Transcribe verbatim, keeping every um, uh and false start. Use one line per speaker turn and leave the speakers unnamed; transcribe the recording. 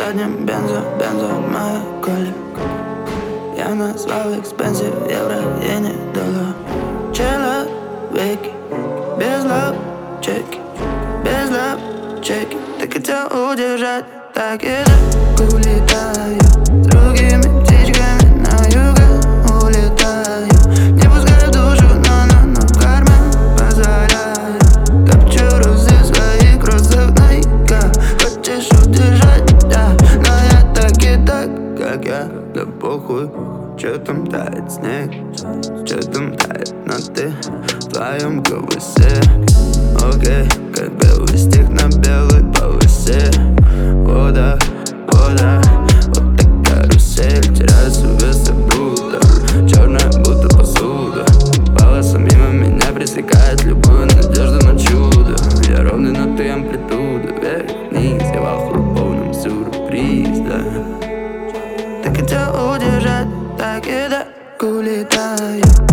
заднем бензо, бензо, моя коля. Я назвал экспенсив, евро, иени, доллар. Человеки, без лапчеки, без лапчеки. Ты хотел удержать, так и так улетаю. С другими птичками на юго улетаю. Не пускаю душу, но, но, но в карман позволяю. Топчу розы в своих кроссах Найка. Хочешь удержать, да, но я так и так, как я, да похуй. Чё там тает снег, чё там тает, но ты в твоем колесе. Окей, как белый стих на белой полосе. Вода, вода, вот так карусель. Теряюсь в весах будто черная будто посуда. Полоса мимо меня пресекает любую надежду на чудо. Я ровный, но ты амплитуда. Вверх-вниз, я в ахуе полном сюрприз, да. Ты хотел удержать, так и так улетаю.